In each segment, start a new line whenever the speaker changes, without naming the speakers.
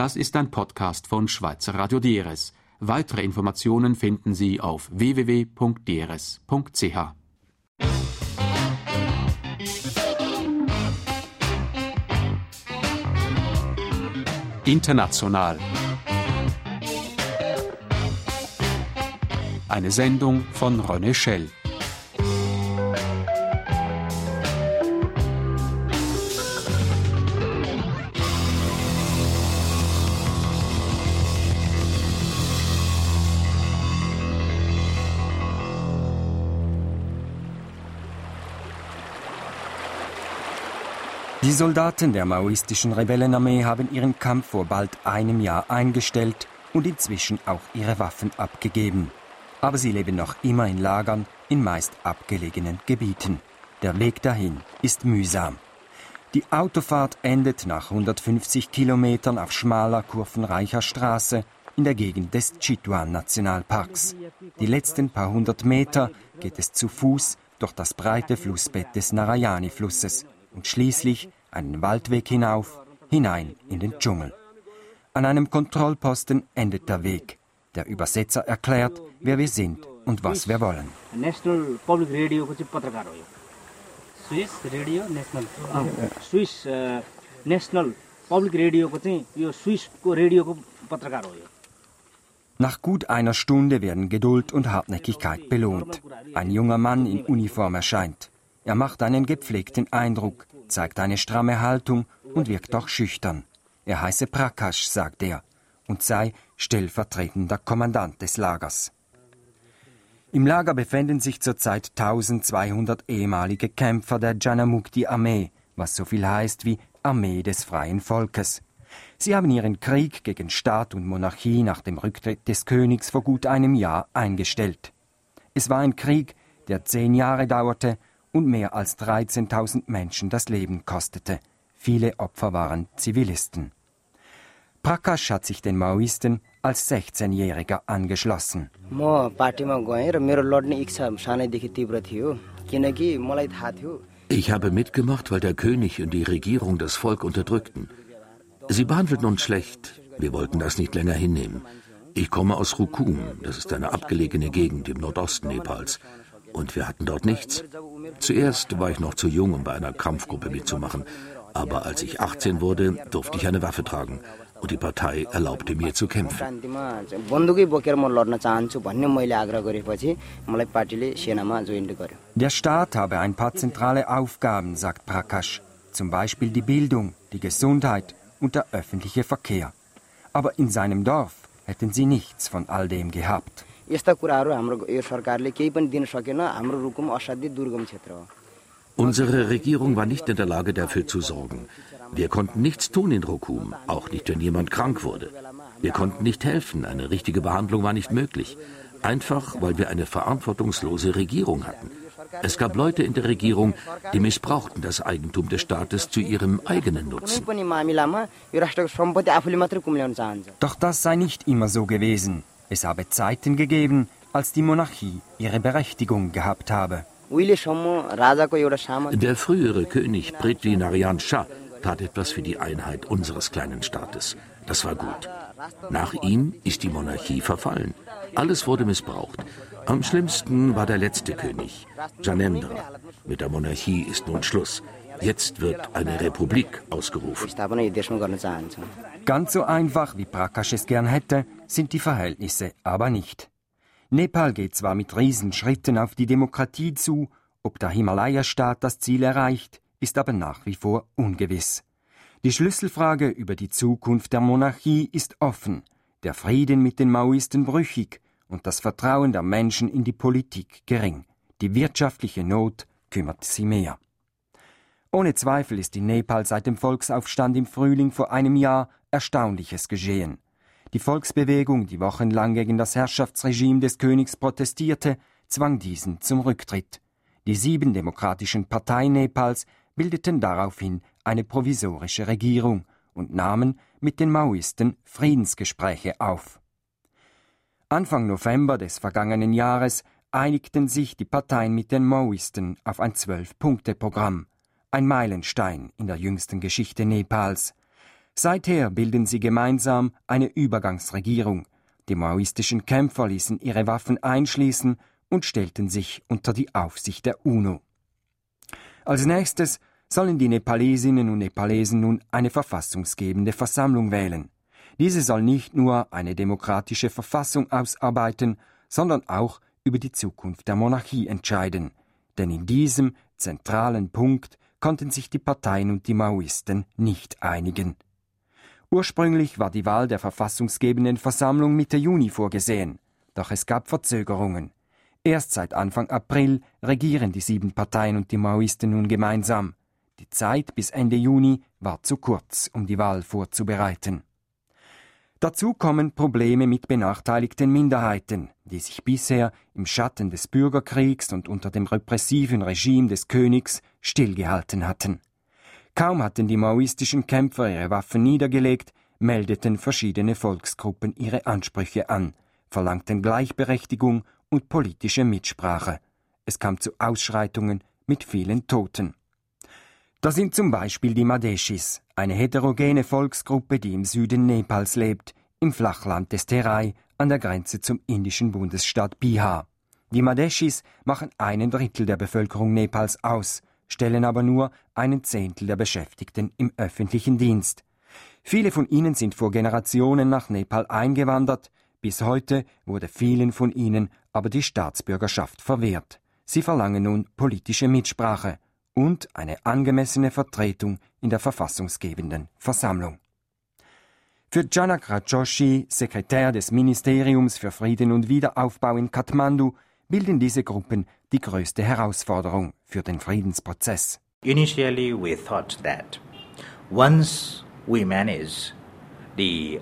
Das ist ein Podcast von Schweizer Radio DRS. Weitere Informationen finden Sie auf www.drs.ch. International. Eine Sendung von René Schell.
Die Soldaten der maoistischen Rebellenarmee haben ihren Kampf vor bald einem Jahr eingestellt und inzwischen auch ihre Waffen abgegeben. Aber sie leben noch immer in Lagern in meist abgelegenen Gebieten. Der Weg dahin ist mühsam. Die Autofahrt endet nach 150 Kilometern auf schmaler, kurvenreicher Straße in der Gegend des Chitwan-Nationalparks. Die letzten paar hundert Meter geht es zu Fuß durch das breite Flussbett des Narayani-Flusses und schließlich einen Waldweg hinauf, hinein in den Dschungel. An einem Kontrollposten endet der Weg. Der Übersetzer erklärt, wer wir sind und was wir wollen.
National Public Radio को चाहिँ पत्रकार हो यो Swiss radio national Swiss national public radio को चाहिँ यो स्विस को रेडियो को पत्रकार हो यो.
Nach gut einer Stunde werden Geduld und Hartnäckigkeit belohnt. Ein junger Mann in Uniform erscheint. Er macht einen gepflegten Eindruck, zeigt eine stramme Haltung und wirkt auch schüchtern. Er heiße Prakash, sagt er, und sei stellvertretender Kommandant des Lagers. Im Lager befinden sich zurzeit 1200 ehemalige Kämpfer der Janamukti-Armee, was so viel heißt wie Armee des freien Volkes. Sie haben ihren Krieg gegen Staat und Monarchie nach dem Rücktritt des Königs vor gut einem Jahr eingestellt. Es war ein Krieg, der 10 Jahre dauerte und mehr als 13.000 Menschen das Leben kostete. Viele Opfer waren Zivilisten. Prakash hat sich den Maoisten als 16-Jähriger angeschlossen.
Ich habe mitgemacht, weil der König und die Regierung das Volk unterdrückten. Sie behandelten uns schlecht. Wir wollten das nicht länger hinnehmen. Ich komme aus Rukum, das ist eine abgelegene Gegend im Nordosten Nepals. Und wir hatten dort nichts. Zuerst war ich noch zu jung, um bei einer Kampfgruppe mitzumachen. Aber als ich 18 wurde, durfte ich eine Waffe tragen. Und die Partei erlaubte mir zu kämpfen.
Der Staat habe ein paar zentrale Aufgaben, sagt Prakash. Zum Beispiel die Bildung, die Gesundheit und der öffentliche Verkehr. Aber in seinem Dorf hätten sie nichts von all dem gehabt.
Unsere Regierung war nicht in der Lage, dafür zu sorgen. Wir konnten nichts tun in Rukum, auch nicht, wenn jemand krank wurde. Wir konnten nicht helfen, eine richtige Behandlung war nicht möglich. Einfach, weil wir eine verantwortungslose Regierung hatten. Es gab Leute in der Regierung, die missbrauchten das Eigentum des Staates zu ihrem eigenen Nutzen.
Doch das sei nicht immer so gewesen. Es habe Zeiten gegeben, als die Monarchie ihre Berechtigung gehabt habe.
Der frühere König Prithvi Narayan Shah tat etwas für die Einheit unseres kleinen Staates. Das war gut. Nach ihm ist die Monarchie verfallen. Alles wurde missbraucht. Am schlimmsten war der letzte König, Janendra. Mit der Monarchie ist nun Schluss. Jetzt wird eine Republik ausgerufen.
Ganz so einfach, wie Prakash es gern hätte, sind die Verhältnisse aber nicht. Nepal geht zwar mit Riesenschritten auf die Demokratie zu, ob der Himalaya-Staat das Ziel erreicht, ist aber nach wie vor ungewiss. Die Schlüsselfrage über die Zukunft der Monarchie ist offen, der Frieden mit den Maoisten brüchig und das Vertrauen der Menschen in die Politik gering. Die wirtschaftliche Not kümmert sie mehr. Ohne Zweifel ist in Nepal seit dem Volksaufstand im Frühling vor einem Jahr Erstaunliches geschehen. Die Volksbewegung, die wochenlang gegen das Herrschaftsregime des Königs protestierte, zwang diesen zum Rücktritt. Die 7 demokratischen Parteien Nepals bildeten daraufhin eine provisorische Regierung und nahmen mit den Maoisten Friedensgespräche auf. Anfang November des vergangenen Jahres einigten sich die Parteien mit den Maoisten auf ein 12-Punkte-Programm, ein Meilenstein in der jüngsten Geschichte Nepals. Seither bilden sie gemeinsam eine Übergangsregierung. Die maoistischen Kämpfer ließen ihre Waffen einschließen und stellten sich unter die Aufsicht der UNO. Als nächstes sollen die Nepalesinnen und Nepalesen nun eine verfassungsgebende Versammlung wählen. Diese soll nicht nur eine demokratische Verfassung ausarbeiten, sondern auch über die Zukunft der Monarchie entscheiden. Denn in diesem zentralen Punkt konnten sich die Parteien und die Maoisten nicht einigen. Ursprünglich war die Wahl der verfassungsgebenden Versammlung Mitte Juni vorgesehen, doch es gab Verzögerungen. Erst seit Anfang April regieren die 7 Parteien und die Maoisten nun gemeinsam. Die Zeit bis Ende Juni war zu kurz, um die Wahl vorzubereiten. Dazu kommen Probleme mit benachteiligten Minderheiten, die sich bisher im Schatten des Bürgerkriegs und unter dem repressiven Regime des Königs stillgehalten hatten. Kaum hatten die maoistischen Kämpfer ihre Waffen niedergelegt, meldeten verschiedene Volksgruppen ihre Ansprüche an, verlangten Gleichberechtigung und politische Mitsprache. Es kam zu Ausschreitungen mit vielen Toten. Da sind zum Beispiel die Madeshis, eine heterogene Volksgruppe, die im Süden Nepals lebt, im Flachland des Terai an der Grenze zum indischen Bundesstaat Bihar. Die Madeshis machen 1/3 der Bevölkerung Nepals aus, stellen aber nur 1/10 der Beschäftigten im öffentlichen Dienst. Viele von ihnen sind vor Generationen nach Nepal eingewandert, bis heute wurde vielen von ihnen aber die Staatsbürgerschaft verwehrt. Sie verlangen nun politische Mitsprache und eine angemessene Vertretung in der verfassungsgebenden Versammlung. Für Janak Rajoshi, Sekretär des Ministeriums für Frieden und Wiederaufbau in Kathmandu, bilden diese Gruppen die größte Herausforderung für den Friedensprozess.
Initially we thought that once we manage the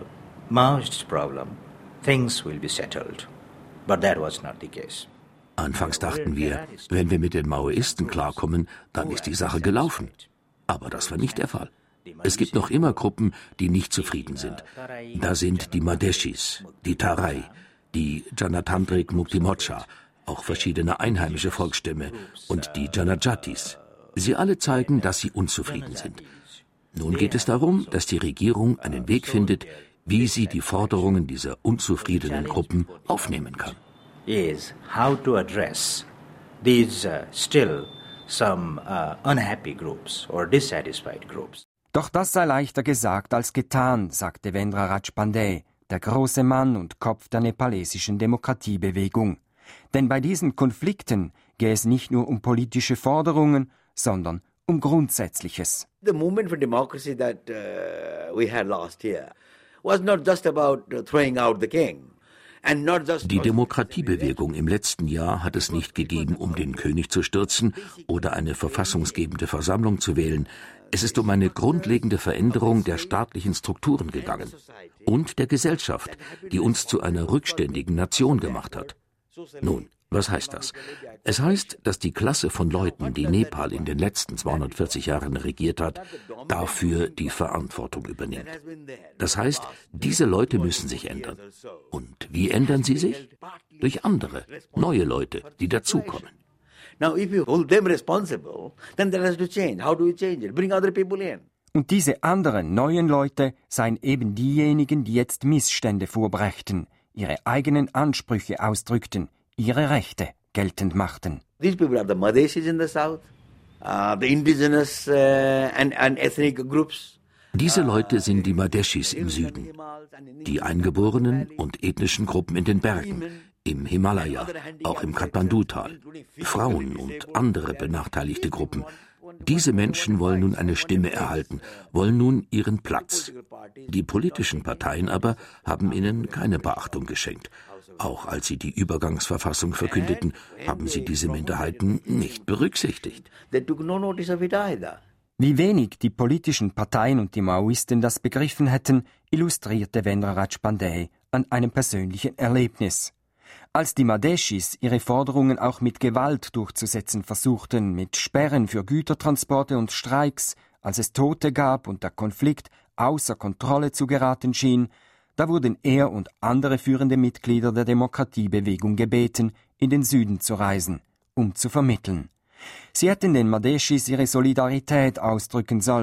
Maoist problem, things will be settled. But that was not the case.
Anfangs dachten wir, wenn wir mit den Maoisten klarkommen, dann ist die Sache gelaufen. Aber das war nicht der Fall. Es gibt noch immer Gruppen, die nicht zufrieden sind. Da sind die Madeshis, die Tarai, die Janatandrik Mukti Morcha, auch verschiedene einheimische Volksstämme und die Janajatis. Sie alle zeigen, dass sie unzufrieden sind. Nun geht es darum, dass die Regierung einen Weg findet, wie sie die Forderungen dieser unzufriedenen Gruppen aufnehmen kann.
Is how to address these still some unhappy groups or dissatisfied groups.
Doch das sei leichter gesagt als getan, sagte Devendra Rajpande, der große Mann und Kopf der nepalesischen Demokratiebewegung. Denn bei diesen Konflikten gehe es nicht nur um politische Forderungen, sondern um Grundsätzliches.
The movement for democracy that we had last year was not just about throwing out the king.
Die Demokratiebewegung im letzten Jahr hat es nicht gegeben, um den König zu stürzen oder eine verfassungsgebende Versammlung zu wählen. Es ist um eine grundlegende Veränderung der staatlichen Strukturen gegangen und der Gesellschaft, die uns zu einer rückständigen Nation gemacht hat. Nun, was heißt das? Es heißt, dass die Klasse von Leuten, die Nepal in den letzten 240 Jahren regiert hat, dafür die Verantwortung übernimmt. Das heißt, diese Leute müssen sich ändern. Und wie ändern sie sich? Durch andere, neue Leute, die dazukommen.
Now, if you hold them responsible, then that has to change. How do we change it? Bring other people in.
Und diese anderen neuen Leute seien eben diejenigen, die jetzt Missstände vorbrächten, ihre eigenen Ansprüche ausdrückten, ihre Rechte geltend machten.
These people are the Madeshis in the south, the indigenous and ethnic groups.
Diese Leute sind die Madeshis im Süden, die eingeborenen und ethnischen Gruppen in den Bergen, im Himalaya, auch im Kathmandu-Tal, Frauen und andere benachteiligte Gruppen. Diese Menschen wollen nun eine Stimme erhalten, wollen nun ihren Platz. Die politischen Parteien aber haben ihnen keine Beachtung geschenkt. Auch als sie die Übergangsverfassung verkündeten, haben sie diese Minderheiten nicht berücksichtigt.
Wie wenig die politischen Parteien und die Maoisten das begriffen hätten, illustrierte Devendra Rajpande an einem persönlichen Erlebnis. Als die Madeshis ihre Forderungen auch mit Gewalt durchzusetzen versuchten, mit Sperren für Gütertransporte und Streiks, als es Tote gab und der Konflikt außer Kontrolle zu geraten schien, da wurden er und andere führende Mitglieder der Demokratiebewegung gebeten, in den Süden zu reisen, um zu vermitteln. Sie hätten den Madeshis ihre Solidarität ausdrücken sollen,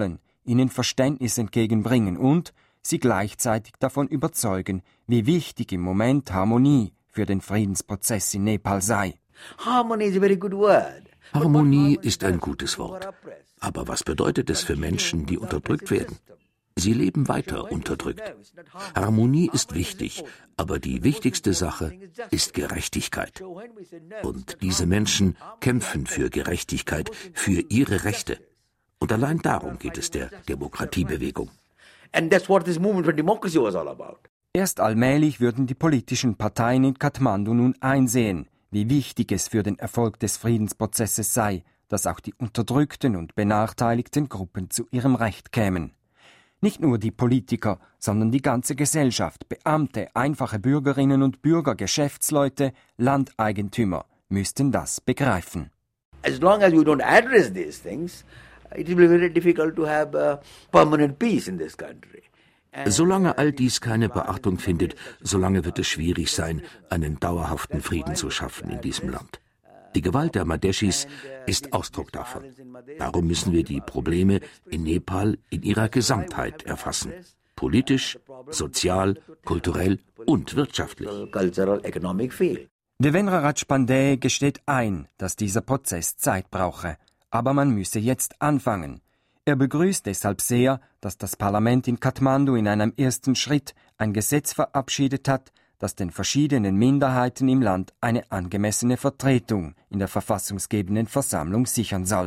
ihnen Verständnis entgegenbringen und sie gleichzeitig davon überzeugen, wie wichtig im Moment Harmonie für den Friedensprozess in Nepal sei.
Harmony is a very good word.
Harmonie ist ein gutes Wort. Aber was bedeutet es für Menschen, die unterdrückt werden? Sie leben weiter unterdrückt. Harmonie ist wichtig, aber die wichtigste Sache ist Gerechtigkeit. Und diese Menschen kämpfen für Gerechtigkeit, für ihre Rechte. Und allein darum geht es der Demokratiebewegung.
And that's what this movement for democracy was all about.
Erst allmählich würden die politischen Parteien in Kathmandu nun einsehen, wie wichtig es für den Erfolg des Friedensprozesses sei, dass auch die unterdrückten und benachteiligten Gruppen zu ihrem Recht kämen. Nicht nur die Politiker, sondern die ganze Gesellschaft, Beamte, einfache Bürgerinnen und Bürger, Geschäftsleute, Landeigentümer müssten das begreifen.
As long as we don't address these things, it will be very difficult to have permanent peace in this country.
Solange all dies keine Beachtung findet, solange wird es schwierig sein, einen dauerhaften Frieden zu schaffen in diesem Land. Die Gewalt der Madheshis ist Ausdruck davon. Darum müssen wir die Probleme in Nepal in ihrer Gesamtheit erfassen. Politisch, sozial, kulturell und wirtschaftlich.
Devendra Rajpande gesteht ein, dass dieser Prozess Zeit brauche. Aber man müsse jetzt anfangen. Er begrüßt deshalb sehr, dass das Parlament in Kathmandu in einem ersten Schritt ein Gesetz verabschiedet hat, das den verschiedenen Minderheiten im Land eine angemessene Vertretung in der verfassungsgebenden Versammlung sichern soll.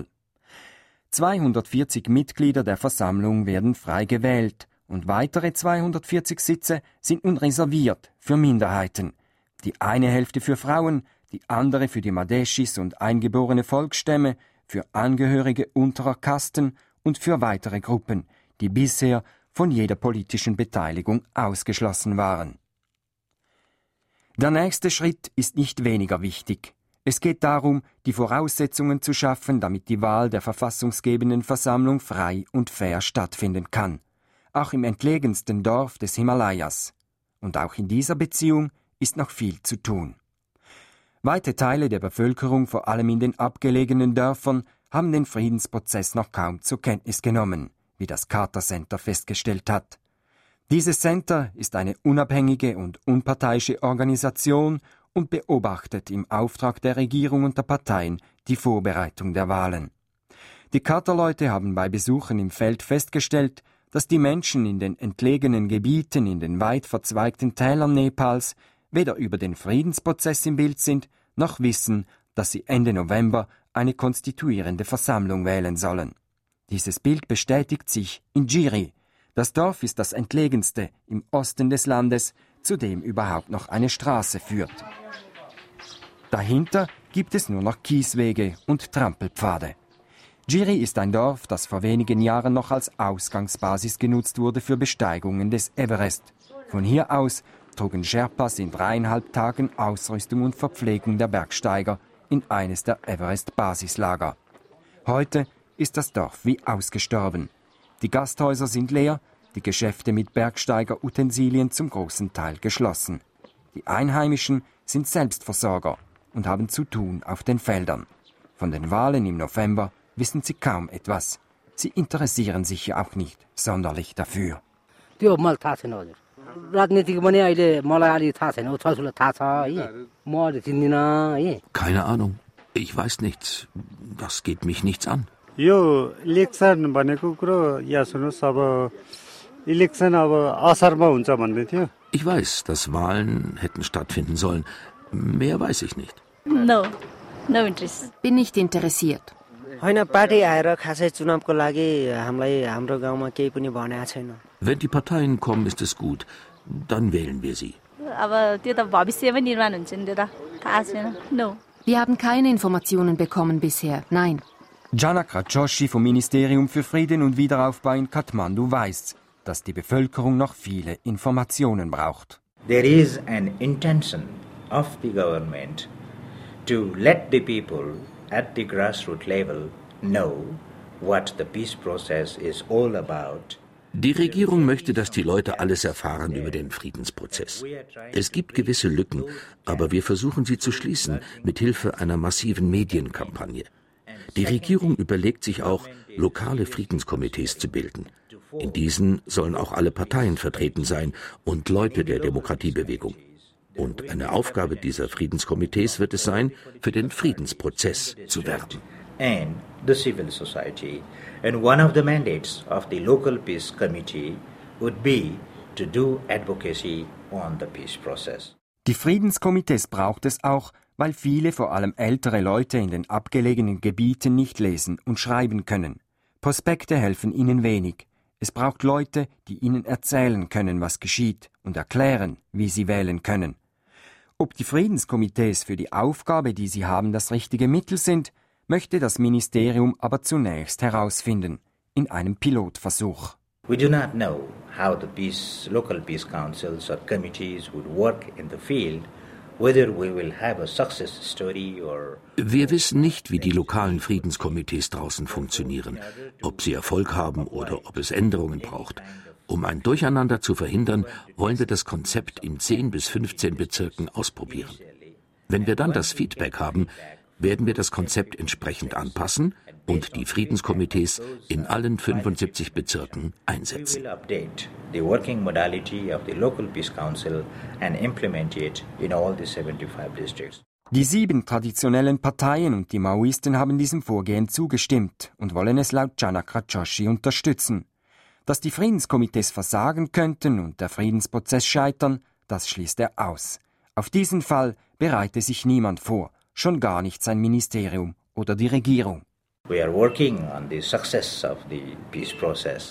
240 Mitglieder der Versammlung werden frei gewählt und weitere 240 Sitze sind nun reserviert für Minderheiten. Die eine Hälfte für Frauen, die andere für die Madheshis und eingeborene Volksstämme, für Angehörige unterer Kasten und für weitere Gruppen, die bisher von jeder politischen Beteiligung ausgeschlossen waren. Der nächste Schritt ist nicht weniger wichtig. Es geht darum, die Voraussetzungen zu schaffen, damit die Wahl der verfassungsgebenden Versammlung frei und fair stattfinden kann. Auch im entlegensten Dorf des Himalayas. Und auch in dieser Beziehung ist noch viel zu tun. Weite Teile der Bevölkerung, vor allem in den abgelegenen Dörfern, haben den Friedensprozess noch kaum zur Kenntnis genommen, wie das Carter Center festgestellt hat. Dieses Center ist eine unabhängige und unparteiische Organisation und beobachtet im Auftrag der Regierung und der Parteien die Vorbereitung der Wahlen. Die Carter-Leute haben bei Besuchen im Feld festgestellt, dass die Menschen in den entlegenen Gebieten, in den weit verzweigten Tälern Nepals weder über den Friedensprozess im Bild sind, noch wissen, dass sie Ende November eine konstituierende Versammlung wählen sollen. Dieses Bild bestätigt sich in Jiri. Das Dorf ist das entlegenste im Osten des Landes, zu dem überhaupt noch eine Straße führt. Dahinter gibt es nur noch Kieswege und Trampelpfade. Jiri ist ein Dorf, das vor wenigen Jahren noch als Ausgangsbasis genutzt wurde für Besteigungen des Everest. Von hier aus trugen Sherpas in 3,5 Tagen Ausrüstung und Verpflegung der Bergsteiger in eines der Everest-Basislager. Heute ist das Dorf wie ausgestorben. Die Gasthäuser sind leer, die Geschäfte mit Bergsteigerutensilien zum großen Teil geschlossen. Die Einheimischen sind Selbstversorger und haben zu tun auf den Feldern. Von den Wahlen im November wissen sie kaum etwas. Sie interessieren sich ja auch nicht sonderlich dafür.
Keine Ahnung. Ich weiß nichts. Das geht mich nichts an.
Ich
weiß, dass Wahlen hätten stattfinden sollen. Mehr weiß ich nicht.
No interest. Bin nicht interessiert.
Wenn die Parteien kommen, ist es gut. Dann wählen wir sie.
Wir haben keine Informationen bekommen bisher. Nein.
Janak Rajoshi vom Ministerium für Frieden und Wiederaufbau in Kathmandu weiß, dass die Bevölkerung noch viele Informationen braucht.
There is an intention of the government to let the people at the grassroots level know what the peace process is all about.
Die Regierung möchte, dass die Leute alles erfahren über den Friedensprozess. Es gibt gewisse Lücken, aber wir versuchen sie zu schließen mit Hilfe einer massiven Medienkampagne. Die Regierung überlegt sich auch, lokale Friedenskomitees zu bilden. In diesen sollen auch alle Parteien vertreten sein und Leute der Demokratiebewegung. Und eine Aufgabe dieser Friedenskomitees wird es sein, für den Friedensprozess zu werben.
And the civil society. And one of the mandates of the local peace committee would be to do advocacy on the peace process.
Die Friedenskomitees braucht es auch, weil viele, vor allem ältere Leute in den abgelegenen Gebieten nicht lesen und schreiben können. Prospekte helfen ihnen wenig. Es braucht Leute, die ihnen erzählen können, was geschieht und erklären, wie sie wählen können. Ob die Friedenskomitees für die Aufgabe, die sie haben, das richtige Mittel sind, möchte das Ministerium aber zunächst herausfinden, in einem Pilotversuch.
We do not know how the local peace councils or committees would work in the field, whether we will have a success story or...
Wir wissen nicht, wie die lokalen Friedenskomitees draußen funktionieren, ob sie Erfolg haben oder ob es Änderungen braucht. Um ein Durcheinander zu verhindern, wollen wir das Konzept in 10 bis 15 Bezirken ausprobieren. Wenn wir dann das Feedback haben, werden wir das Konzept entsprechend anpassen und die Friedenskomitees in allen 75 Bezirken einsetzen.
The working modality of the local peace council and implement it in all the 75 districts.
Die 7 traditionellen Parteien und die Maoisten haben diesem Vorgehen zugestimmt und wollen es laut Janaka Joshi unterstützen. Dass die Friedenskomitees versagen könnten und der Friedensprozess scheitern, das schließt er aus. Auf diesen Fall bereite sich niemand vor, schon gar nicht sein Ministerium oder die Regierung.
We are working on the success of the peace process.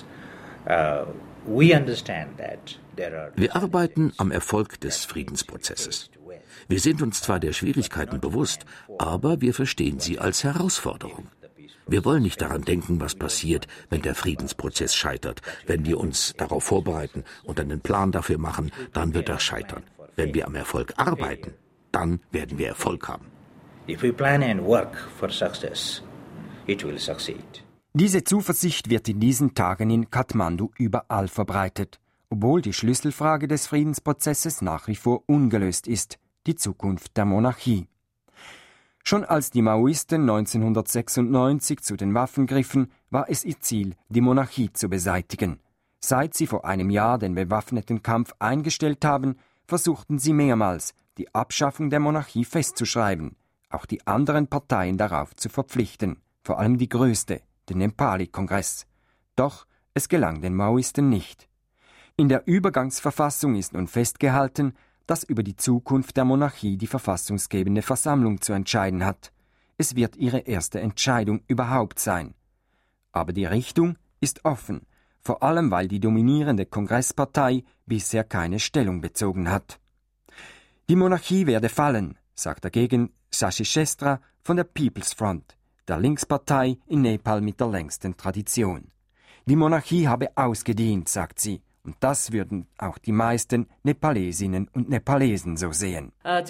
We understand that there are...
Wir arbeiten am Erfolg des Friedensprozesses. Wir sind uns zwar der Schwierigkeiten bewusst, aber wir verstehen sie als Herausforderung. Wir wollen nicht daran denken, was passiert, wenn der Friedensprozess scheitert. Wenn wir uns darauf vorbereiten und einen Plan dafür machen, dann wird er scheitern. Wenn wir am Erfolg arbeiten, dann werden wir Erfolg haben.
If we plan and work for success, it will succeed.
Diese Zuversicht wird in diesen Tagen in Kathmandu überall verbreitet, obwohl die Schlüsselfrage des Friedensprozesses nach wie vor ungelöst ist, die Zukunft der Monarchie. Schon als die Maoisten 1996 zu den Waffen griffen, war es ihr Ziel, die Monarchie zu beseitigen. Seit sie vor einem Jahr den bewaffneten Kampf eingestellt haben, versuchten sie mehrmals, die Abschaffung der Monarchie festzuschreiben, auch die anderen Parteien darauf zu verpflichten, vor allem die größte, den Nepali-Kongress. Doch es gelang den Maoisten nicht. In der Übergangsverfassung ist nun festgehalten, dass über die Zukunft der Monarchie die verfassungsgebende Versammlung zu entscheiden hat. Es wird ihre erste Entscheidung überhaupt sein. Aber die Richtung ist offen, vor allem weil die dominierende Kongresspartei bisher keine Stellung bezogen hat. Die Monarchie werde fallen, sagt dagegen Shashi Shestra von der People's Front, der Linkspartei in Nepal mit der längsten Tradition. Die Monarchie habe ausgedient, sagt sie. Und das würden auch die meisten Nepalesinnen und Nepalesen so sehen.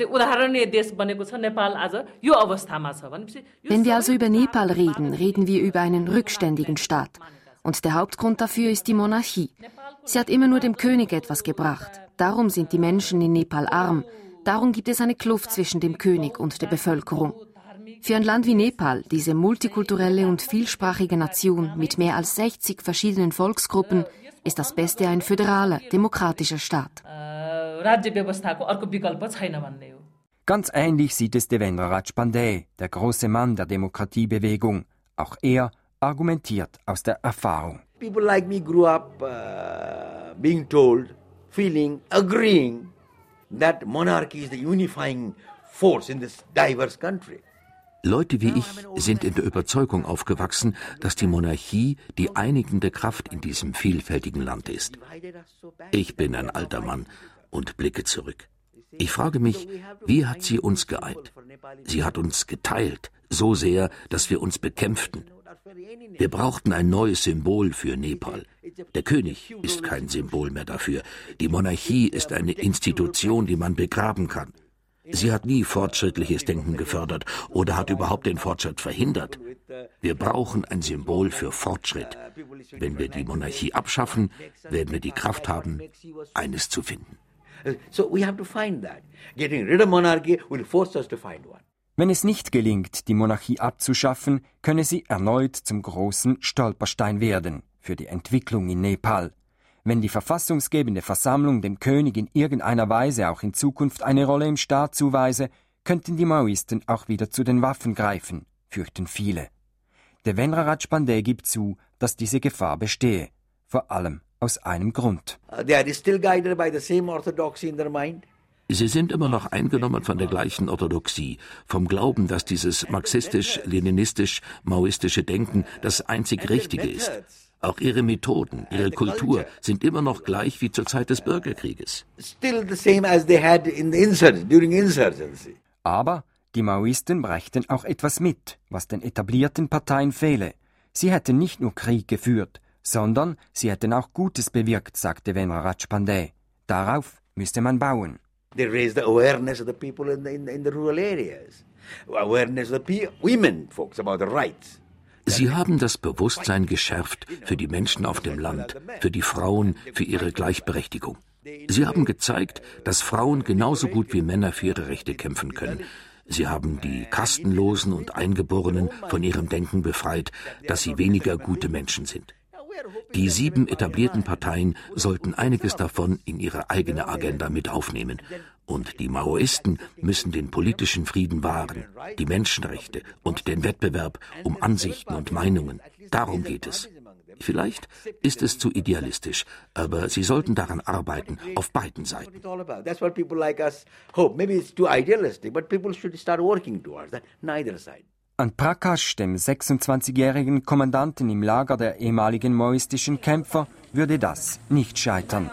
Wenn wir also über Nepal reden, reden wir über einen rückständigen Staat. Und der Hauptgrund dafür ist die Monarchie. Sie hat immer nur dem König etwas gebracht. Darum sind die Menschen in Nepal arm. Darum gibt es eine Kluft zwischen dem König und der Bevölkerung. Für ein Land wie Nepal, diese multikulturelle und vielsprachige Nation mit mehr als 60 verschiedenen Volksgruppen, ist das Beste ein föderaler, demokratischer Staat.
Ganz ähnlich sieht es Devendra Rajpande, der große Mann der Demokratiebewegung. Auch er argumentiert aus der Erfahrung.
People like me grew up being told, feeling, agreeing that monarchy is the unifying force in this diverse country.
Leute wie ich sind in der Überzeugung aufgewachsen, dass die Monarchie die einigende Kraft in diesem vielfältigen Land ist. Ich bin ein alter Mann und blicke zurück. Ich frage mich, wie hat sie uns geeint? Sie hat uns geteilt, so sehr, dass wir uns bekämpften. Wir brauchten ein neues Symbol für Nepal. Der König ist kein Symbol mehr dafür. Die Monarchie ist eine Institution, die man begraben kann. Sie hat nie fortschrittliches Denken gefördert oder hat überhaupt den Fortschritt verhindert. Wir brauchen ein Symbol für Fortschritt. Wenn wir die Monarchie abschaffen, werden wir die Kraft haben, eines zu finden.
So we have to find that. Getting rid of monarchy will force us to find one.
Wenn es nicht gelingt, die Monarchie abzuschaffen, könne sie erneut zum großen Stolperstein werden für die Entwicklung in Nepal. Wenn die verfassungsgebende Versammlung dem König in irgendeiner Weise auch in Zukunft eine Rolle im Staat zuweise, könnten die Maoisten auch wieder zu den Waffen greifen, fürchten viele. Devendra Rajpande gibt zu, dass diese Gefahr bestehe, vor allem aus einem Grund.
They are still guided by the same orthodoxy in their mind.
Sie sind immer noch eingenommen von der gleichen Orthodoxie, vom Glauben, dass dieses marxistisch-leninistisch-maoistische Denken das einzig Richtige ist. Auch ihre Methoden, ihre Kultur sind immer noch gleich wie zur Zeit des Bürgerkrieges.
Still the same as they had in the during insurgency.
Aber die Maoisten brächten auch etwas mit, was den etablierten Parteien fehle. Sie hätten nicht nur Krieg geführt, sondern sie hätten auch Gutes bewirkt, sagte Devendra Rajpande. Darauf müsste man bauen.
They raised the awareness of the people in the rural areas. Awareness of the women folks about the rights.
Sie haben das Bewusstsein geschärft für die Menschen auf dem Land, für die Frauen, für ihre Gleichberechtigung. Sie haben gezeigt, dass Frauen genauso gut wie Männer für ihre Rechte kämpfen können. Sie haben die Kastenlosen und Eingeborenen von ihrem Denken befreit, dass sie weniger gute Menschen sind. Die 7 etablierten Parteien sollten einiges davon in ihre eigene Agenda mit aufnehmen. Und die Maoisten müssen den politischen Frieden wahren, die Menschenrechte und den Wettbewerb um Ansichten und Meinungen. Darum geht es. Vielleicht ist es zu idealistisch, aber sie sollten daran arbeiten, auf beiden Seiten.
That's what people like us hope. Maybe it's too idealistic, but people should start working towards that. Neither side.
An Prakash, dem 26-jährigen Kommandanten im Lager der ehemaligen maoistischen Kämpfer, würde das nicht scheitern.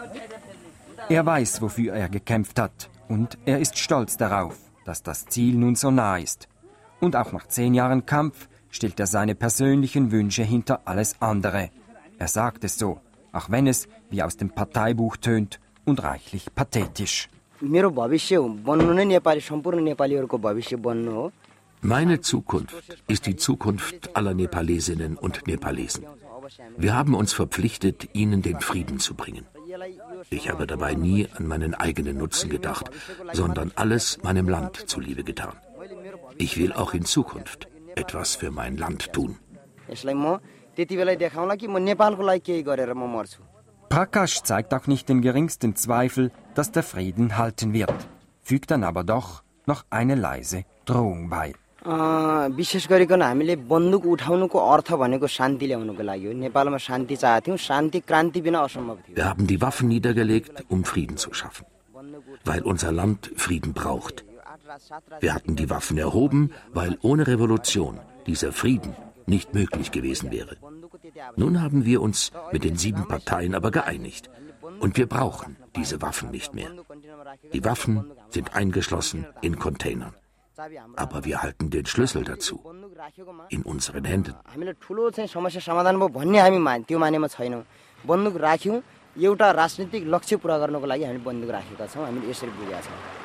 Er weiß, wofür er gekämpft hat, und er ist stolz darauf, dass das Ziel nun so nah ist. Und auch nach 10 Jahren Kampf stellt er seine persönlichen Wünsche hinter alles andere. Er sagt es so, auch wenn es, wie aus dem Parteibuch tönt, und reichlich pathetisch.
Meine Zukunft ist die Zukunft aller Nepalesinnen und Nepalesen. Wir haben uns verpflichtet, ihnen den Frieden zu bringen. Ich habe dabei nie an meinen eigenen Nutzen gedacht, sondern alles meinem Land zuliebe getan. Ich will auch in Zukunft etwas für mein Land tun.
Prakash zeigt auch nicht den geringsten Zweifel, dass der Frieden halten wird, fügt dann aber doch noch eine leise Drohung bei.
विशेष गरिकन हामीले बन्दुक उठाउनुको अर्थ भनेको शान्ति ल्याउनुको लागि हो नेपालमा शान्ति चाहथ्यौं शान्ति क्रान्ति बिना असम्भव थियो
Wir haben die Waffen niedergelegt, um Frieden zu schaffen, weil unser Land Frieden braucht. Wir hatten die Waffen erhoben, weil ohne Revolution dieser Frieden nicht möglich gewesen wäre. Nun haben wir uns mit den 7 Parteien aber geeinigt und wir brauchen diese Waffen nicht mehr. Die Waffen sind eingeschlossen in Containern. Aber wir halten den Schlüssel dazu in unseren Händen.
बन्दुक राख्यौं एउटा राजनीतिक लक्ष्य पूरा गर्नको लागि हामी बन्दुक राखेका छौं हामीले यसरी बुझेका छौं